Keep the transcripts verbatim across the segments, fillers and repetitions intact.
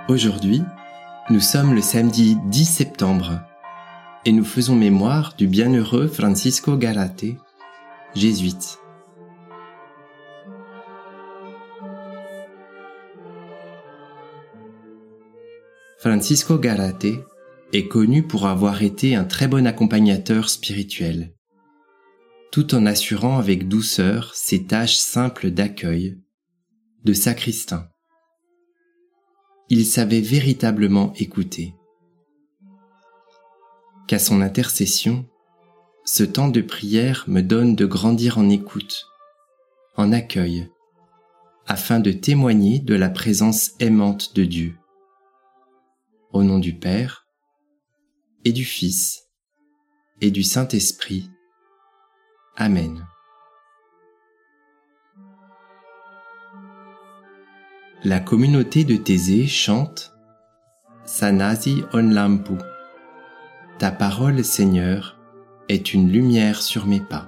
Aujourd'hui, nous sommes le samedi dix septembre et nous faisons mémoire du bienheureux Francisco Garate, jésuite. Francisco Garate est connu pour avoir été un très bon accompagnateur spirituel, tout en assurant avec douceur ses tâches simples d'accueil, de sacristain. Il savait véritablement écouter. Qu'à son intercession, ce temps de prière me donne de grandir en écoute, en accueil, afin de témoigner de la présence aimante de Dieu. Au nom du Père, et du Fils, et du Saint-Esprit. Amen. La communauté de Thésée chante Sanasi on lampu. Ta parole, Seigneur, est une lumière sur mes pas.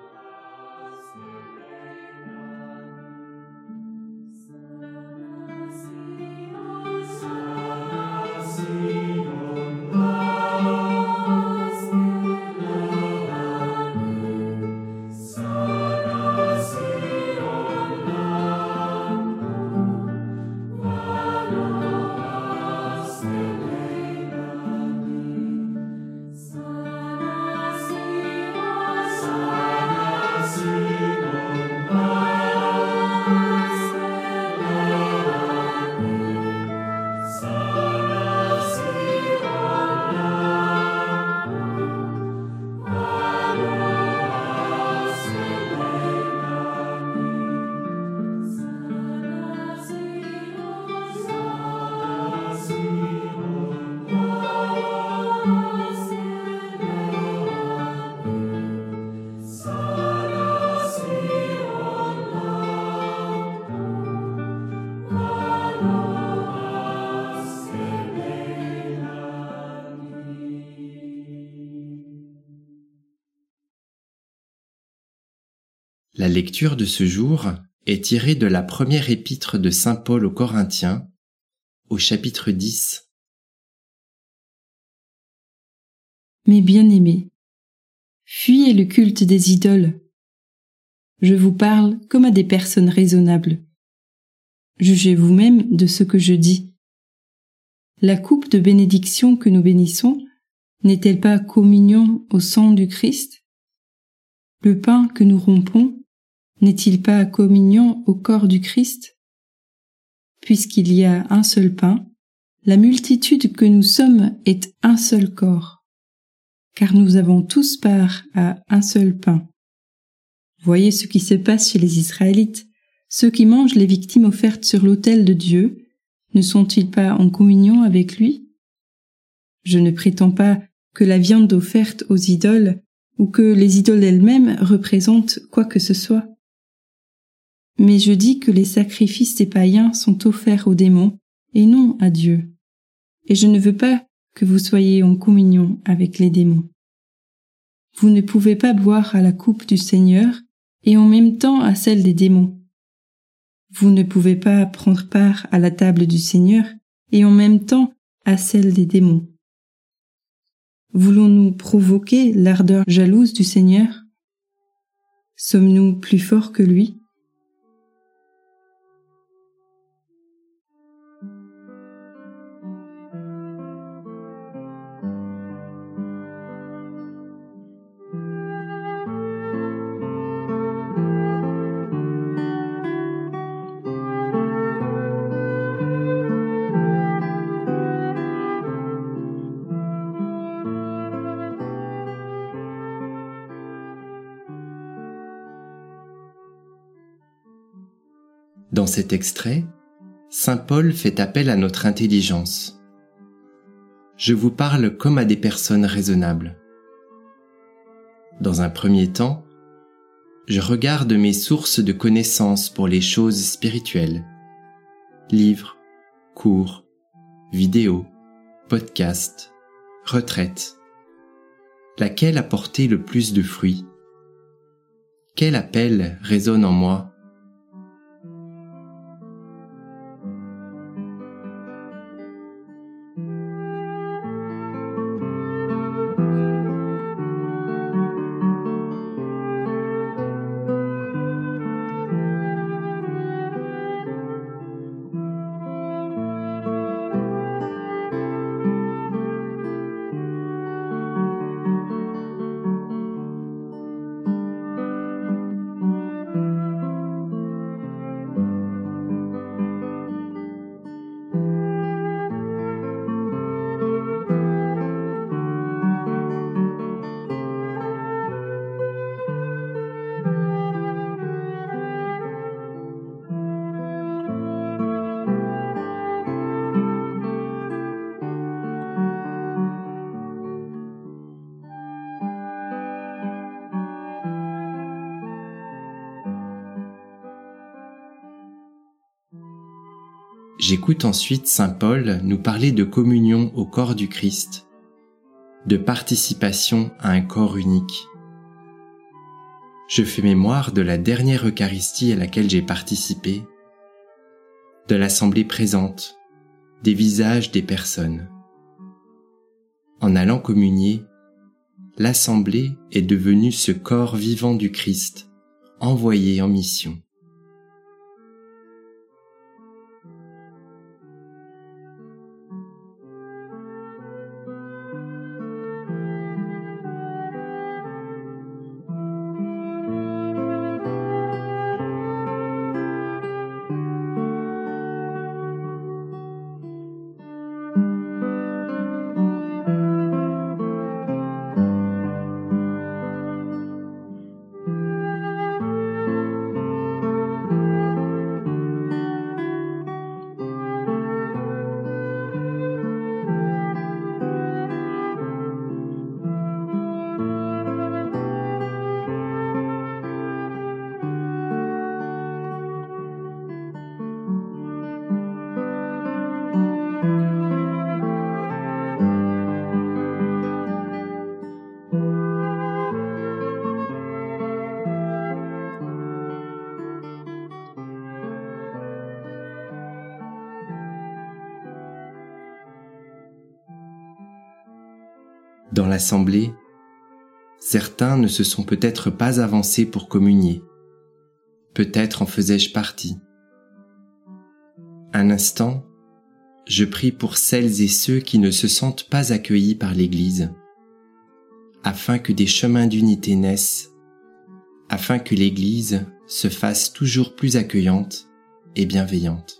La lecture de ce jour est tirée de la première épître de saint Paul aux Corinthiens, au chapitre dix. Mes bien-aimés, fuyez le culte des idoles. Je vous parle comme à des personnes raisonnables. Jugez vous-même de ce que je dis. La coupe de bénédiction que nous bénissons n'est-elle pas communion au sang du Christ? Le pain que nous rompons n'est-il pas communion au corps du Christ? Puisqu'il y a un seul pain, la multitude que nous sommes est un seul corps, car nous avons tous part à un seul pain. Voyez ce qui se passe chez les Israélites. Ceux qui mangent les victimes offertes sur l'autel de Dieu, ne sont-ils pas en communion avec lui? Je ne prétends pas que la viande offerte aux idoles ou que les idoles elles-mêmes représentent quoi que ce soit. Mais je dis que les sacrifices des païens sont offerts aux démons et non à Dieu. Et je ne veux pas que vous soyez en communion avec les démons. Vous ne pouvez pas boire à la coupe du Seigneur et en même temps à celle des démons. Vous ne pouvez pas prendre part à la table du Seigneur et en même temps à celle des démons. Voulons-nous provoquer l'ardeur jalouse du Seigneur? Sommes-nous plus forts que lui? Dans cet extrait, saint Paul fait appel à notre intelligence. Je vous parle comme à des personnes raisonnables. Dans un premier temps, je regarde mes sources de connaissances pour les choses spirituelles. Livres, cours, vidéos, podcasts, retraites. Laquelle a porté le plus de fruits? Quel appel résonne en moi? J'écoute ensuite saint Paul nous parler de communion au corps du Christ, de participation à un corps unique. Je fais mémoire de la dernière Eucharistie à laquelle j'ai participé, de l'assemblée présente, des visages des personnes. En allant communier, l'assemblée est devenue ce corps vivant du Christ, envoyé en mission. Dans l'assemblée, certains ne se sont peut-être pas avancés pour communier. Peut-être en faisais-je partie. Un instant, je prie pour celles et ceux qui ne se sentent pas accueillis par l'Église, afin que des chemins d'unité naissent, afin que l'Église se fasse toujours plus accueillante et bienveillante.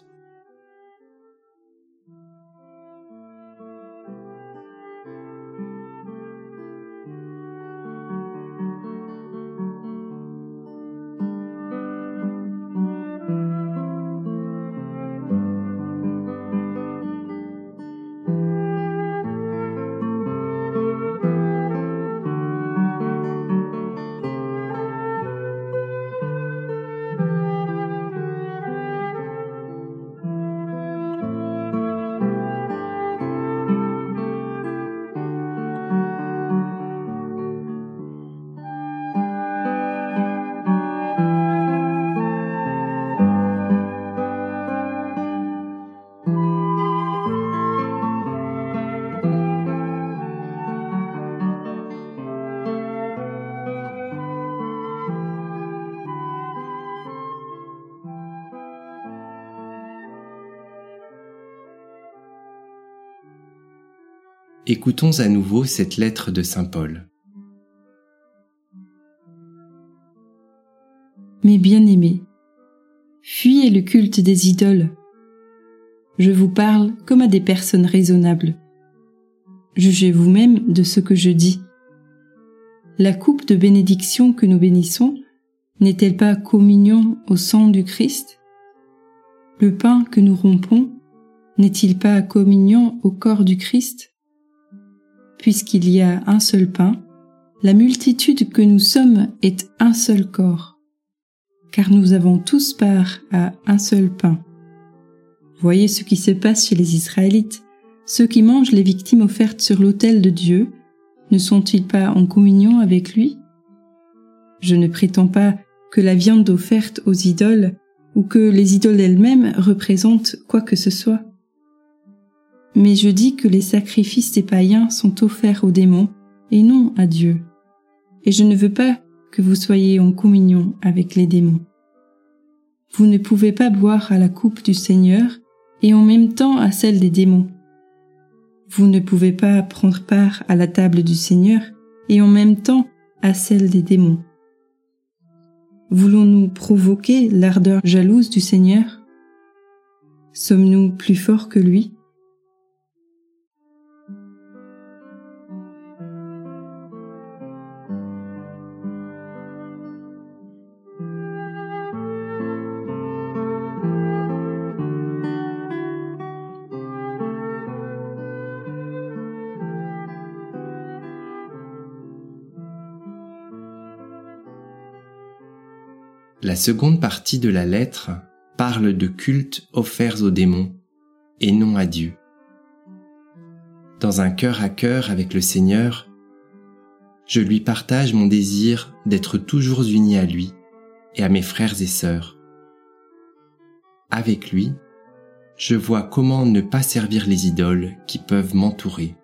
Écoutons à nouveau cette lettre de saint Paul. Mes bien-aimés, fuyez le culte des idoles. Je vous parle comme à des personnes raisonnables. Jugez vous-même de ce que je dis. La coupe de bénédiction que nous bénissons n'est-elle pas communion au sang du Christ? Le pain que nous rompons n'est-il pas communion au corps du Christ? Puisqu'il y a un seul pain, la multitude que nous sommes est un seul corps, car nous avons tous part à un seul pain. Voyez ce qui se passe chez les Israélites. Ceux qui mangent les victimes offertes sur l'autel de Dieu, ne sont-ils pas en communion avec lui? Je ne prétends pas que la viande offerte aux idoles ou que les idoles elles-mêmes représentent quoi que ce soit. Mais je dis que les sacrifices des païens sont offerts aux démons et non à Dieu. Et je ne veux pas que vous soyez en communion avec les démons. Vous ne pouvez pas boire à la coupe du Seigneur et en même temps à celle des démons. Vous ne pouvez pas prendre part à la table du Seigneur et en même temps à celle des démons. Voulons-nous provoquer l'ardeur jalouse du Seigneur? Sommes-nous plus forts que lui? La seconde partie de la lettre parle de cultes offerts aux démons et non à Dieu. Dans un cœur à cœur avec le Seigneur, je lui partage mon désir d'être toujours uni à lui et à mes frères et sœurs. Avec lui, je vois comment ne pas servir les idoles qui peuvent m'entourer.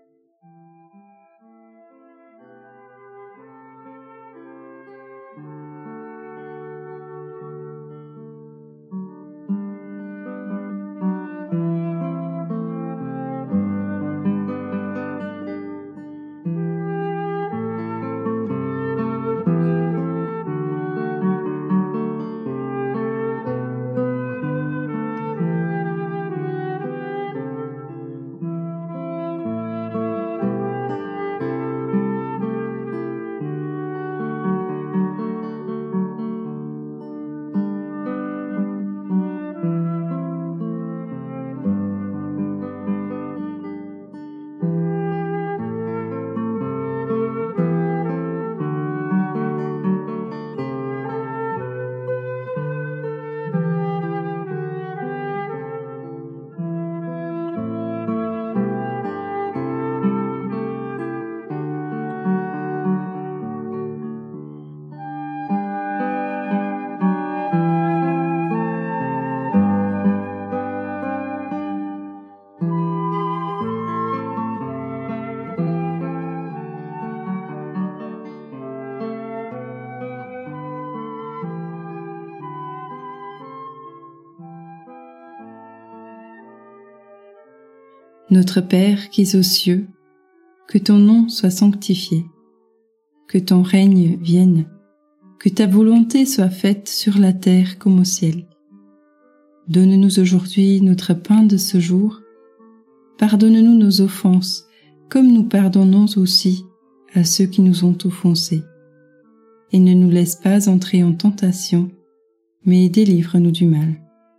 Notre Père qui es aux cieux, que ton nom soit sanctifié, que ton règne vienne, que ta volonté soit faite sur la terre comme au ciel. Donne-nous aujourd'hui notre pain de ce jour. Pardonne-nous nos offenses, comme nous pardonnons aussi à ceux qui nous ont offensés. Et ne nous laisse pas entrer en tentation, mais délivre-nous du mal.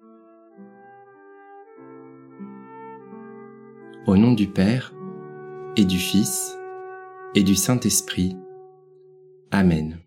Au nom du Père, et du Fils, et du Saint-Esprit. Amen.